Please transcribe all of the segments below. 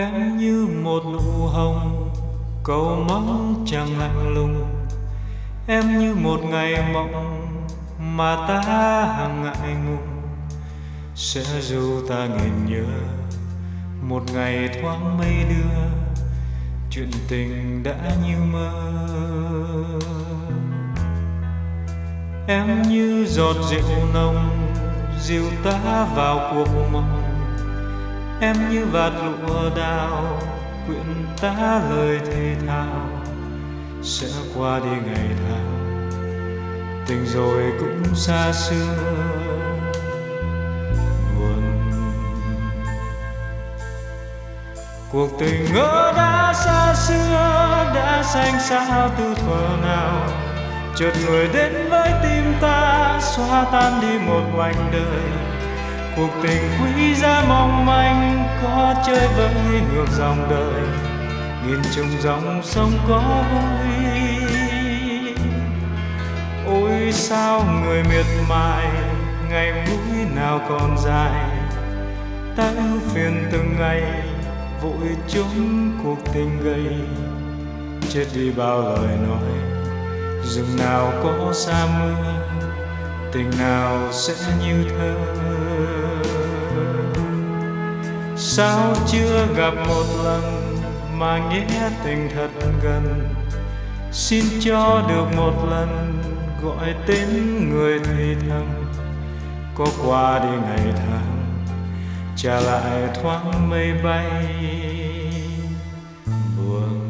Em như một nụ hồng cầu mong chẳng lạnh lùng, em như một ngày mộng mà ta hàng ngại ngùng. Sẽ dù ta nghiền nhớ một ngày thoáng mây đưa, chuyện tình đã như mơ. Em như giọt rượu nồng dìu ta vào cuộc mộng, em như vạt lụa đào quyện ta lời thề thao. Sẽ qua đi ngày tháng, tình rồi cũng xa xưa buồn. Cuộc tình ngỡ đã xa xưa, đã xanh sao từ thuở nào. Chợt người đến với tim ta, xóa tan đi một mảnh đời. Cuộc tình quý giá mong manh, có chơi với ngược dòng đời. Nghìn trùng dòng sông có vui. Ôi sao người miệt mài, ngày vui nào còn dài. Ta ưu phiền từng ngày, vội trốn cuộc tình gầy. Chết đi bao lời nói, rừng nào có xa mưa, tình nào sẽ như thơ. Sao chưa gặp một lần mà nghĩa tình thật gần. Xin cho được một lần gọi tên người thì thầm. Có qua đi ngày tháng, trả lại thoáng mây bay buồn.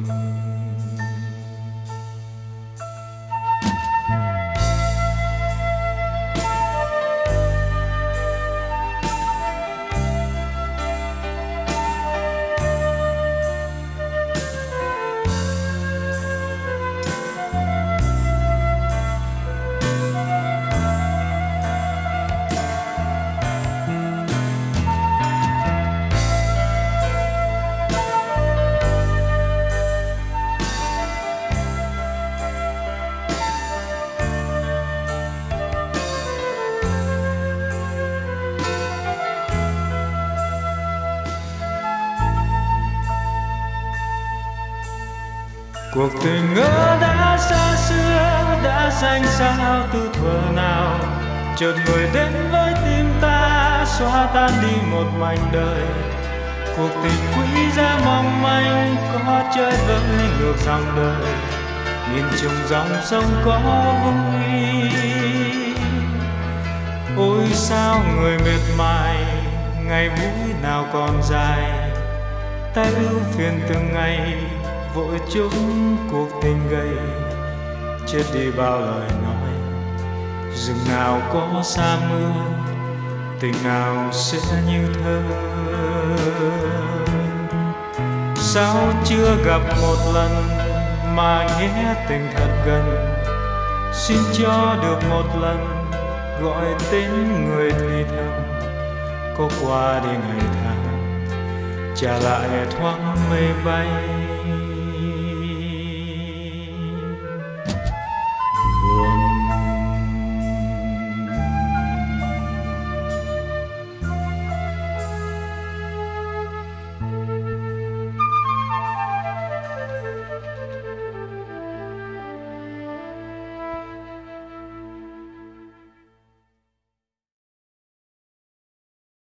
Cuộc tình ngỡ đã xa xưa, đã xanh sao từ thuở nào. Chợt người đến với tim ta, xóa tan đi một mảnh đời. Cuộc tình quý giá mong manh, có chơi với ngược dòng đời. Nghìn trùng dòng sông có vui. Ôi sao người miệt mài, ngày vui nào còn dài. Ta ưu phiền từng ngày, vội trốn cuộc tình gầy. Chết đi bao lời nói, rừng nào có xa mưa, tình nào sẽ như thơ. Sao chưa gặp một lần mà nghĩa tình thật gần. Xin cho được một lần gọi tên người thì thầm. Có qua đi ngày tháng, trả lại thoáng mây bay